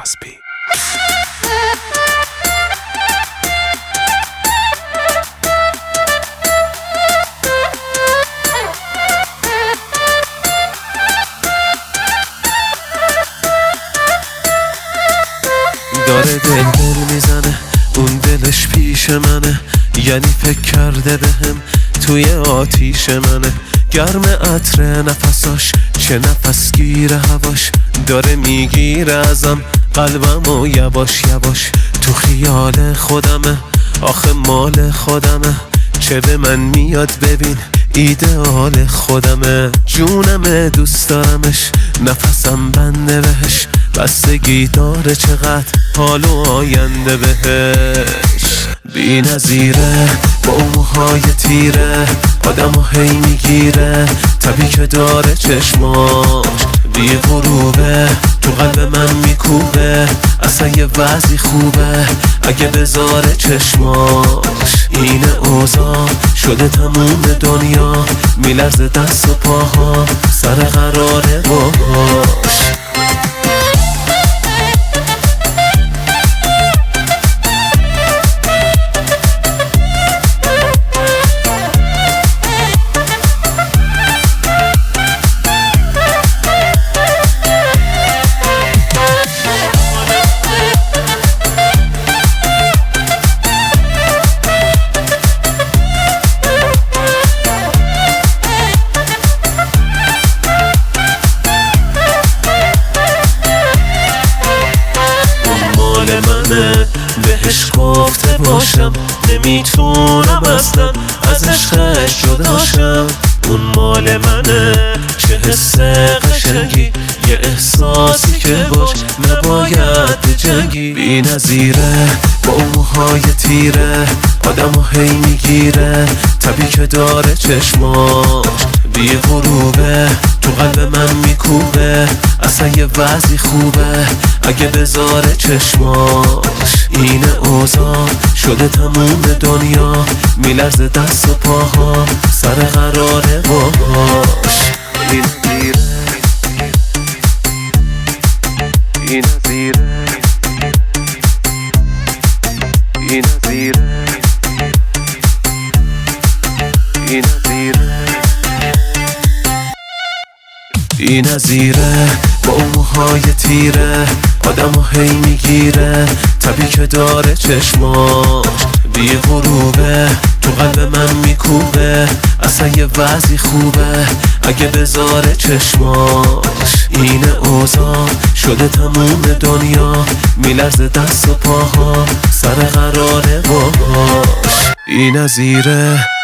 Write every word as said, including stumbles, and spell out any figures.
کاسبی. داره دل دل میزنه، اون دلش پیش منه، یعنی فکر کرده بهم توی آتیش منه. گرم عطر نفساش، چه نفس گیره هواش، داره میگیره ازم قلبم و یواش یواش. تو خیال خودمه، آخه مال خودمه، چه به من میاد ببین ایدئال خودمه. جونمه دوست دارمش، نفسم بنده بهش، بستگی داره چقدر حال و آینده بهش. بی نظیره با اون موهای تیره، آدم و هی میگیره، طبی که داره چشماش بی غروبه، تو قلب من میکوبه، اصلا یه وضعی خوبه اگه بذاره چشماش. این اوضاع شده تموم دنیا، میلرزه دست و پاها سر قراره باش. بهش گفته باشم نمیتونم اصلا از عشقش جداشم. اون مال منه، چه حس قشنگی، یه احساسی که باش نباید بجنگی. بی نظیره با اون موهای تیره، آدم و هی میگیره، طبی که داره چشماش بی غروبه، تو قلب من میکوبه، اصلا یه وضعی خوبه اگه بذاره چشماش. این اوضاع شده تموم دنیا، میلرزه دست و پاها سر قراره باش. این نظیره، این نظیره، این نظیره، این نظیره، این نظیره با اون موهای تیره، آدم و هی میگیره، طبی که داره چشماش بی غروبه، تو قلب من میکوبه، اصلا یه وضعی خوبه اگه بذاره چشماش. این اوضاع شده تموم دنیا، میلرزه دست و پاها سر قراره باش. این نظیره.